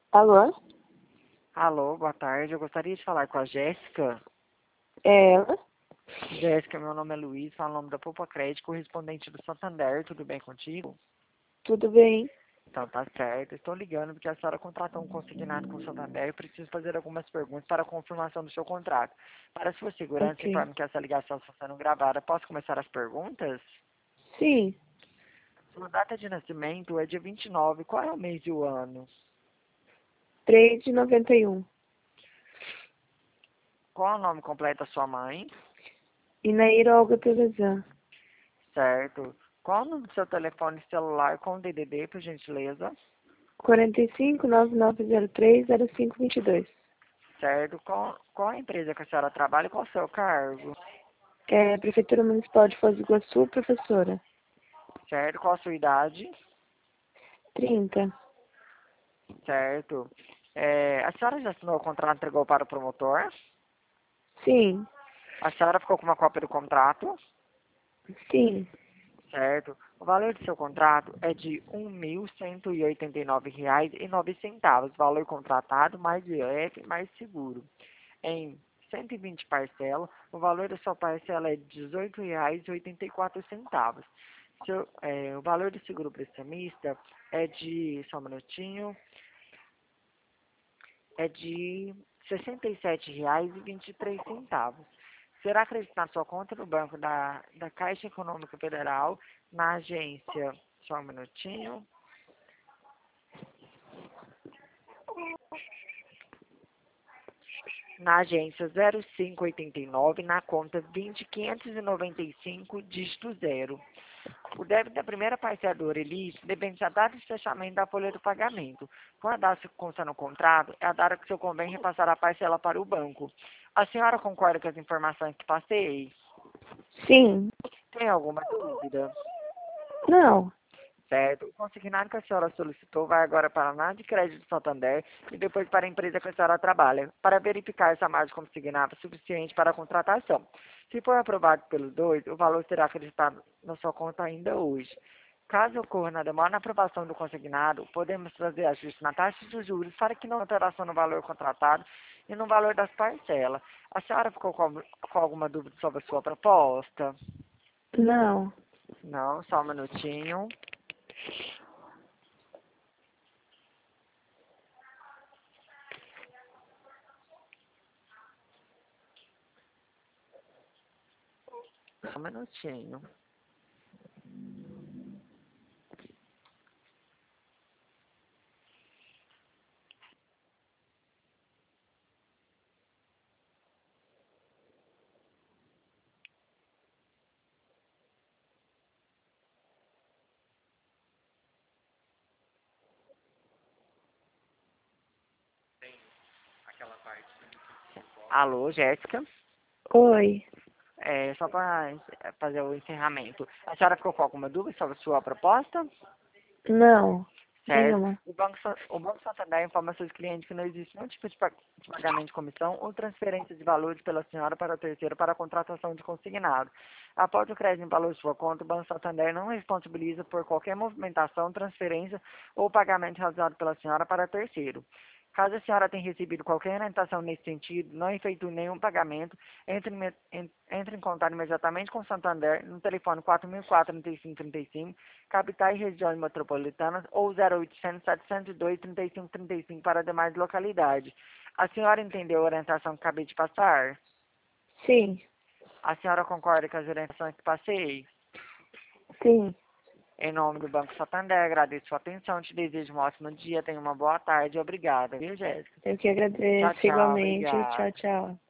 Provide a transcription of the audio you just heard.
Alô? Alô, boa tarde. Eu gostaria de falar com a Jéssica. É ela? Jéssica, meu nome é Luiz, falo o nome da Poupa Crédito, correspondente do Santander. Tudo bem contigo? Tudo bem? Então, tá certo. Estou ligando porque a senhora contratou um consignado com o Santander e preciso fazer algumas perguntas para a confirmação do seu contrato. Para sua segurança, Ok. informe que essa ligação está sendo gravada. Posso começar as perguntas? Sim, Sua data de nascimento é dia 29. Qual é o mês e o ano? 3 de 91. Qual é o nome completo da sua mãe? Inaíra Olga Pelezan. Certo. Qual é o número do seu telefone celular com DDD, por gentileza? 45-9903-0522. Certo. Qual é a empresa que a senhora trabalha e qual é o seu cargo? É, Prefeitura Municipal de Foz do Iguaçu, professora. Certo. Qual a sua idade? 30. Certo. A senhora já assinou o contrato e entregou para o promotor? Sim, A senhora ficou com uma cópia do contrato? sim. Certo. O valor do seu contrato é de R$ 1.189,09. Valor contratado, mais IOF, mais seguro. Em 120 parcelas, o valor da sua parcela é de R$ 18,84. O valor do seguro prestamista é de, só um minutinho, é de R$ 67,23. Será acreditado na sua conta no banco da Caixa Econômica Federal, na agência, só um minutinho, na agência 0589, na conta 20.595, dígito 0. O débito da primeira parcela do Orelite depende da data de fechamento da folha do pagamento. Quando a data que consta no contrato, é a data que o seu convém repassar a parcela para o banco. A senhora concorda com as informações que passei? Sim. Tem alguma dúvida? Não. Certo. O consignado que a senhora solicitou vai agora para a análise de crédito do Santander e depois para a empresa que a senhora trabalha, para verificar se a margem consignada é suficiente para a contratação. Se for aprovado pelos dois, o valor será acreditado na sua conta ainda hoje. Caso ocorra na demora na aprovação do consignado, podemos fazer ajuste na taxa de juros para que não alteração no valor contratado e no valor das parcelas. A senhora ficou com alguma dúvida sobre a sua proposta? Não. Não, só um minutinho. Só um minutinho. Alô, Jéssica? Oi. Só para fazer o encerramento. A senhora ficou com alguma dúvida sobre a sua proposta? Não. Certo. Nenhuma. O Banco Santander informa seus clientes que não existe nenhum tipo de pagamento de comissão ou transferência de valores pela senhora para o terceiro para a contratação de consignado. Após o crédito em valor de sua conta, o Banco Santander não responsabiliza por qualquer movimentação, transferência ou pagamento realizado pela senhora para terceiro. Caso a senhora tenha recebido qualquer orientação nesse sentido, não efetue nenhum pagamento, entre em contato imediatamente com o Santander no telefone 4004-3535, capitais e regiões metropolitanas, ou 0800 702 3535 para demais localidades. A senhora entendeu a orientação que acabei de passar? Sim. A senhora concorda com as orientações que passei? Sim. Em nome do Banco Santander, agradeço sua atenção, te desejo um ótimo dia, tenha uma boa tarde, obrigada, viu, Jéssica? Eu que Tchau, agradeço tchau, igualmente. Tchau, obrigada. tchau.